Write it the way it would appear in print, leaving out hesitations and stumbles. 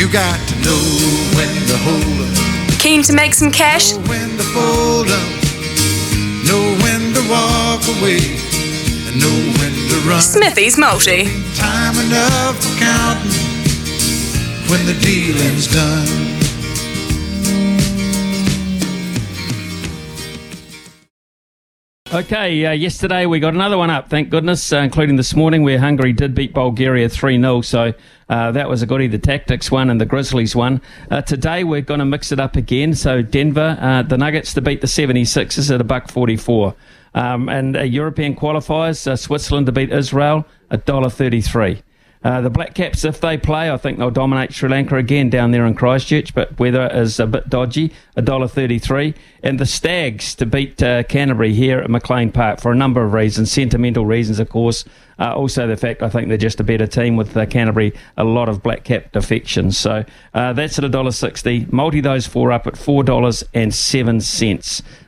You got to know when to hold 'em, Keen to make some cash? know when to fold 'em, know when to walk away, and know when to run. Smithy's Multi. Time enough for counting when the dealing's done. Okay, yesterday we got another one up, thank goodness, including this morning where Hungary did beat Bulgaria 3-0, so that was a goodie, the Tactics one and the Grizzlies one. Today we're going to mix it up again, so Denver, the Nuggets to beat the 76ers at $1.44. And European qualifiers, Switzerland to beat Israel, $1.33. The Black Caps, if they play, I think they'll dominate Sri Lanka again down there in Christchurch, but weather is a bit dodgy, $1.33. And the Stags to beat Canterbury here at McLean Park for a number of reasons, sentimental reasons, of course. Also the fact I think they're just a better team with Canterbury, a lot of Black Cap defections. So that's at $1.60. Multi those four up at $4.07.